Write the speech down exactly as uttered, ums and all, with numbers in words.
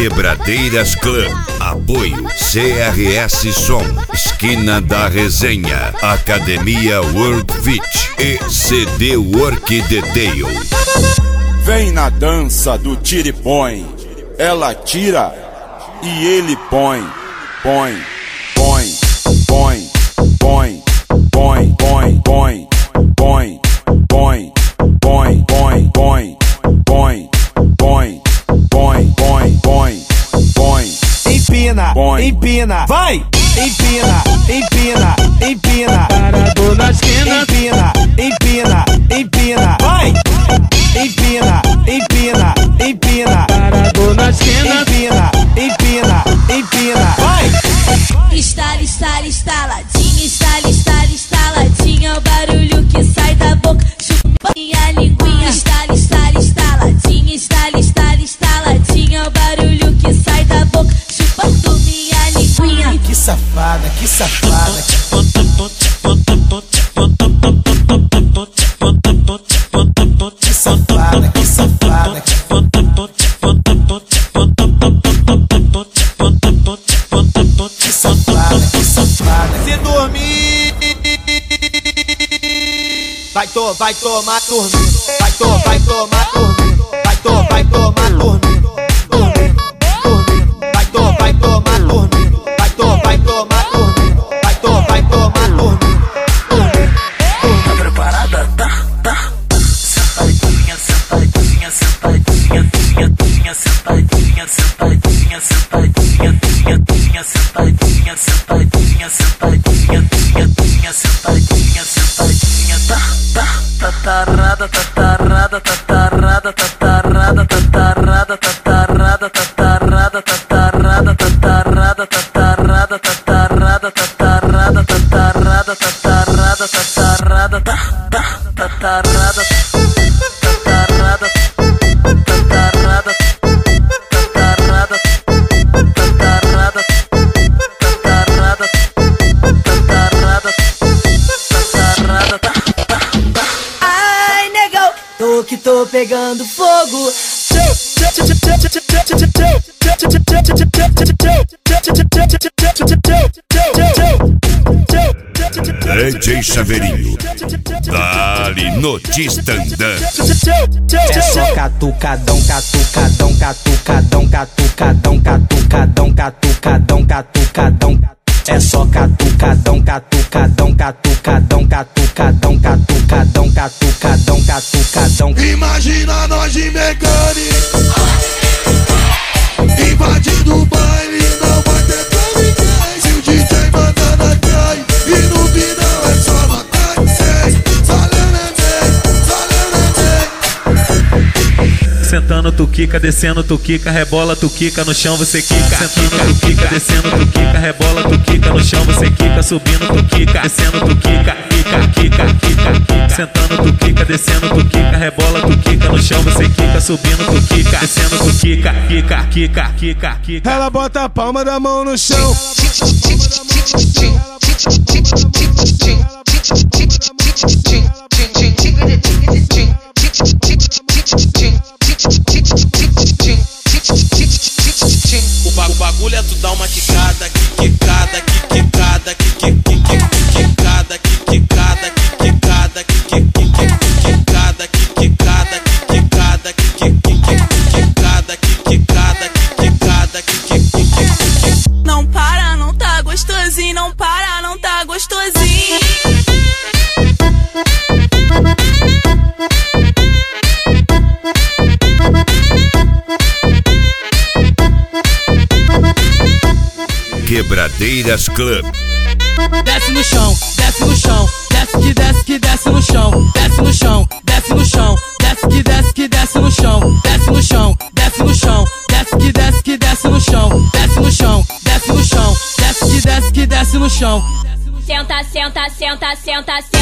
Quebradeiras Club. Apoio C R S Som, Esquina da Resenha, Academia World Fit e C D Work Detail. Vem na dança do tira e põe. Ela tira e ele põe. Põe, põe, põe, põe, põe, põe, põe, põe, põe, põe, põe, põe, põe, põe, põe, põe, põe, põe. Empina, empina, vai! Empina, empina, empina. Parado na esquina. Empina, empina, empina, vai! Empina, empina, empina. Parado na esquina. Empina, empina, empina, vai! Estala, estala, estaladinha, estala, estala, estaladinha. O barulho que sai da boca, chupa minha linguinha. Estala, estala, estaladinha, estala, estala, estaladinha. O barulho que sai da boca, chupando minha linguinha. Que safada, que safada. Que safada, que safada. Que safada, que safada. Se dormir, vai to, vai tomar dormindo. Vai to, vai tomar dormindo. Vai to, vai tomar dormindo. Dormindo, dormindo. Vai to, vai tomar dormindo. Vai to, vai tomar dormindo. Vai to, vai tomar dormindo. Dormindo, dormindo. Tá preparada? Tá, tá. Sentadinha, sentadinha, sentadinha, sentadinha, sentadinha, sentadinha, sentadinha, sentadinha, sentadinha, sentadinha, sentadinha, sentadinha, sentadinha, tá, tá, tá tarada, tá tarada, tá tarada, tá tarada, tá tarada, tá tarada, tá tarada, tá tarada, tá tarada, tá tarada, tá tarada, tá tarada, tá tarada, tá tarada, tá tarada, tá, tá, tá tarada. Que tô pegando fogo. D J Chaveirinho, dali no Tistandã. É só catucadão, catucadão, catucadão, catucadão, catucadão, catucadão, catucadão. É só catucadão, catucadão, catucadão, catucadão, catucadão, catucadão, catucadão. Imagina nós de mecânico invadindo o baile, não vai ter pra ninguém. Se o D J manda na cai e no final é só matar seis. Valeu neném, valeu neném. Sentando tu quica, descendo tu quica, rebola tu quica, no chão você quica. Sentando tu quica, descendo tu quica, rebola tu quica, no chão você quica, subindo tu quica, descendo tu quica, quica, quica, quica, quica. Sentando tu quica, descendo tu quica, rebola tu quica, no chão você quica, subindo tu quica, descendo tu quica, quica, quica, quica, quica. Ela bota a palma da mão no chão. O bagulho é tu dar uma quicada, quicada, quicada, quicada, quicada, quicada, quicada, quicada, quicada, quicada, quicada, quicada. Não para, não tá gostosinho, não para, não tá gostosinho. Quebradeiras Club. Desce no chão, desce no chão, desce que desce que desce no chão, desce no chão, desce no chão, desce que desce que desce no chão, desce no chão, desce no chão, desce que desce que desce no chão, desce no chão, desce no chão, desce que desce que desce no chão. Senta, senta, senta, senta,